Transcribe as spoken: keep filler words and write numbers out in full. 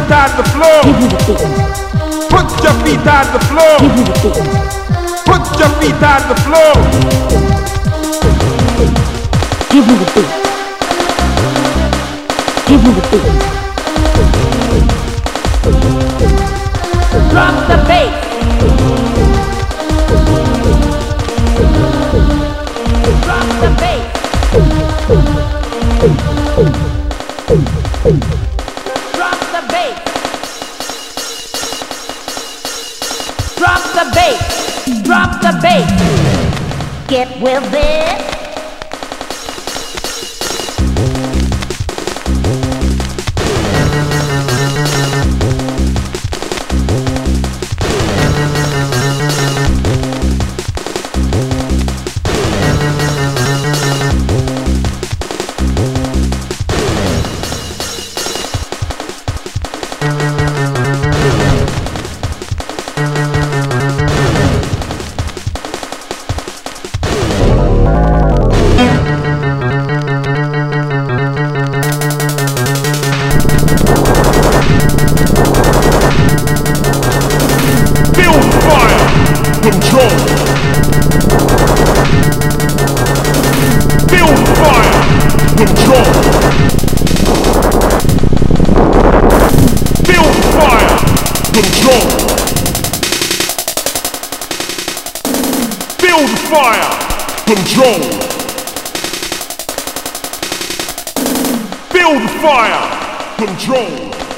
feet on the floor. Give me the beat. Put your feet on the floor. Give me the beat. Put your feet on the floor. Give me the beat. Give me the beat. Drop the bass. Drop the bass. Drop the bass. Drop the bass. Drop the bass. Get with this. Control. Feel fire. Control. Feel fire. Control. Feel fire. Control. Feel fire. Control.